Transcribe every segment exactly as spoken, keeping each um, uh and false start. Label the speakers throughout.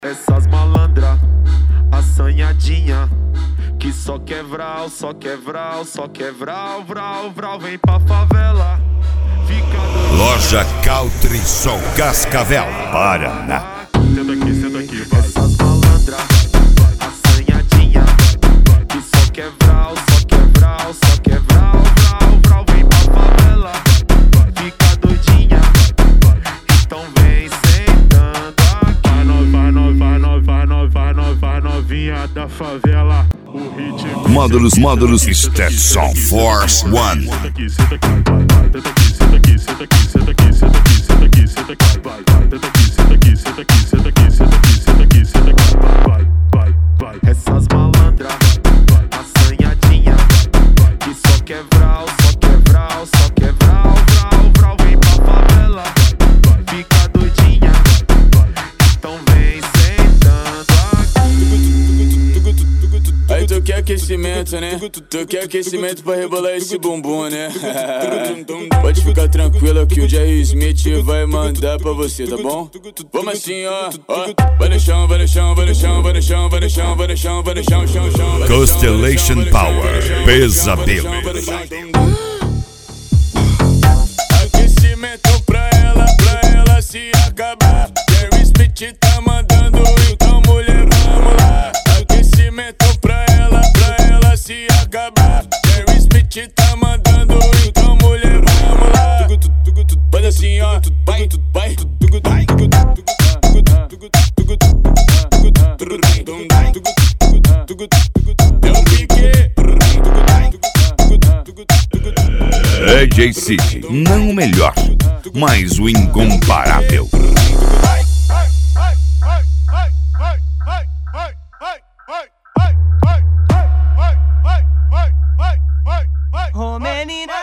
Speaker 1: Essas malandra, assanhadinha, que só quer vral, só quer vral, só quer vral, vral, vral, vem pra favela. Fica do...
Speaker 2: Loja Caltrição Cascavel, Paraná.
Speaker 1: Senta aqui, senta aqui, vai. Essas malandra, assanhadinha, que só quer vral, só quer vral, só quer vral, vral, vral, vem pra favela. Fica doidinha, então vem sentando aqui. Vai nós, vai nós, vai nós, vai nós, vai novinha da favela. O ritmo.
Speaker 2: Módulos, módulos, Stetson Force One.
Speaker 1: Senta aqui, senta aqui, vai, vai, senta aqui, senta aqui, senta aqui, senta aqui, senta aqui, senta aqui, vai, vai, senta aqui, senta aqui, senta aqui, senta aqui, senta aqui, senta aqui, senta aqui, vai, vai, vai. Essas malandra, assanhadinha, que só quer vral, só quer vral, só quer vral, vral, vral, vem pra favela, fica doidinha, então vem sentando aqui.
Speaker 3: Aí tu quer aquecimento, né? Tu quer aquecimento pra rebolar esse bumbum, né? Pode ficar tranquila que o Jerry Smith vai mandar pra você, tá bom? Vamos assim, ó, ó. Vai no chão, vai no chão, vai no chão, vai no chão, vai no chão, vai no chão, vai no chão, chão, chão.
Speaker 2: Constellation Power, Pesadelo.
Speaker 3: Aquecimento pra ela, pra ela se acabar. Jerry Smith tá mandando, então mulher, vamos lá. Aquecimento pra ela, pra ela se acabar. Jerry Smith tá mandando, então mulher, vamos lá. Faz assim, ó, vai, vai, vai. Eu piquei.
Speaker 2: D J City, não o melhor, mas o incomparável.
Speaker 4: Ô menina,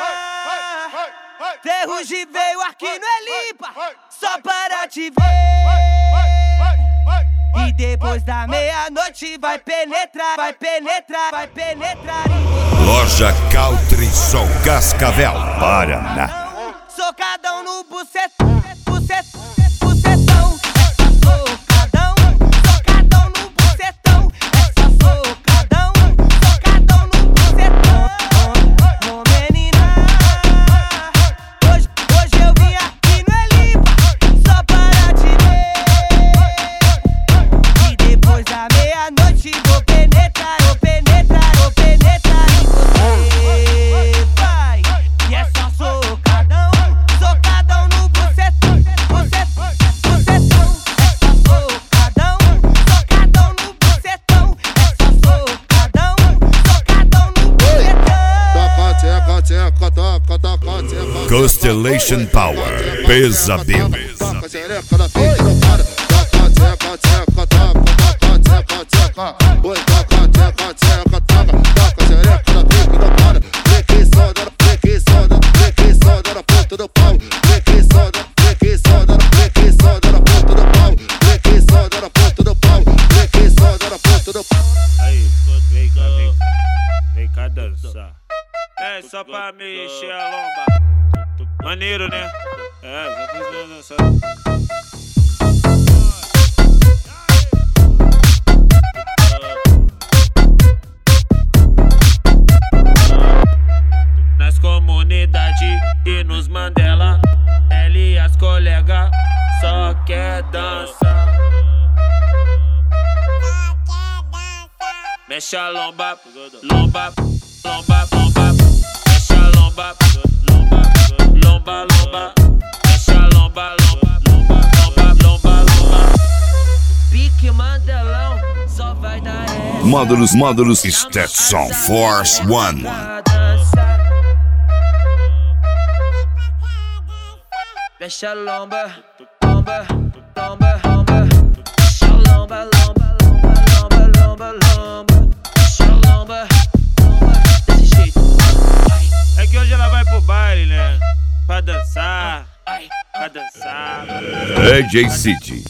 Speaker 4: Ferrugem veio aqui no Elipa só para te ver. E depois da meia-noite vai penetrar, vai penetrar, vai penetrar em você.
Speaker 2: Loja Caltrição Cascavel, Paraná.
Speaker 4: Socadão no bucetão, bucetão, bucetão. Essa socadão, socadão no bucetão. Essa socadão, socadão no bucetão. Ô menina, hoje, hoje eu vim aqui no Elipa só para te ver. E depois da meia-noite vou penetrar, vou penetrar, vou penetrar em você. Vai, e é só socadão, socadão no bucetão, bucetão, bucetão. Essa socadão, socadão no bucetão. Essa socadão, socadão no bucetão.
Speaker 2: Constellation Power, Pesadelo.
Speaker 5: Aí, vem cá, vem cá, vem cá dançar. É só pra mexer a lomba. Maneiro, né? É, já fiz dançar. Nas comunidades e nos Mandela, ela e as colegas só quer dançar. Mexe a lomba, lomba, lomba, lomba. Mexe a lomba, lomba, lomba, lomba. Mexe a lomba, lomba, lomba, lomba, lomba, lomba.
Speaker 4: Pique Mandelão, só vai dar essa.
Speaker 2: Módulos, módulos, Stetson Force One.
Speaker 4: Mexe a lomba, lomba, lomba, lomba. Mexe a lomba, lomba, lomba, lomba, lomba. Mexe a lomba, lomba, desse jeito.
Speaker 5: É que hoje ela vai pro baile, né? Pra dançar, pra dançar.
Speaker 2: D J City,